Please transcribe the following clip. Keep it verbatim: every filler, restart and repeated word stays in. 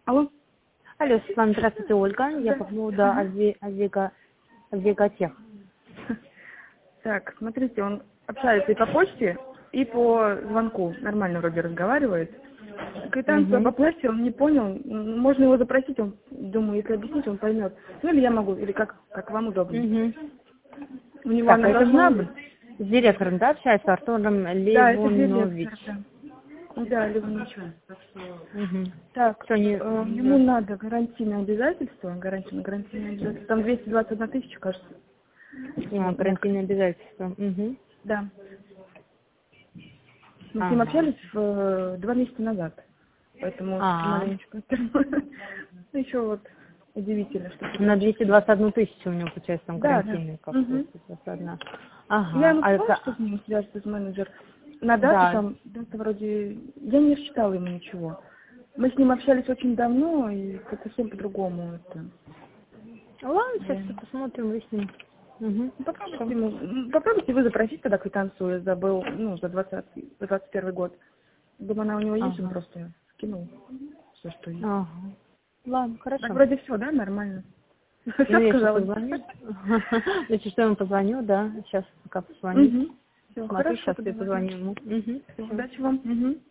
Алло. Алло, Светлана, здравствуйте, Ольга. Я Да. по поводу Ага. Ави- Авига, Авиготех. Так, смотрите, он общается и по почте, и по звонку. Нормально вроде разговаривает. Квитанцию об Угу. оплате он не понял. М, Можно его запросить, он, думаю, если объяснить, он поймет. Ну или я могу, или как, как вам удобно. Угу. У него Так, она это должна быть. вы с директором, да, общаетесь, Артуром Да, это Левонович? директор, да. Да, Левонович. Угу. Так, Что не... э, ему Да. надо гарантийное обязательство, гарантийное, гарантийное обязательство. Там двести двадцать одна тысяча, кажется. А, Вот, нет. карантинные обязательства. Угу. Да. Мы с ним Ага. общались в, э, два месяца назад, поэтому А, маленечко. Ну, еще вот удивительно, что на сейчас. двести двадцать одну тысячу у него, получается, там Да, да. карантинный, как Мгм. двести двадцать одна. Я Ага. ему А сказала, это... что с ним связывается с менеджер. На дату Да. там, дата вроде... Я не рассчитала ему ничего. Мы с ним общались очень давно, и как совсем по-другому это. Ладно, сейчас Я... все посмотрим, выясним. Угу. Ну, Попробуйте Хорошо. ему, м, попробуйте вы запросить тогда квитанцию за был, ну, за двадцатый, за двадцать первый год. Думаю, она у него есть, он Ага. просто скинул все, что есть. Ага. Ладно, Так хорошо. вроде все, да, нормально. Ну, Все я сейчас сказала. позвоню. Если что, я ему позвоню, да. Сейчас пока позвоню. Угу. Все, Смотрю, хорошо, сейчас я тогда ладно. позвоню ему. Угу. Всё, Все. удачи вам. Угу.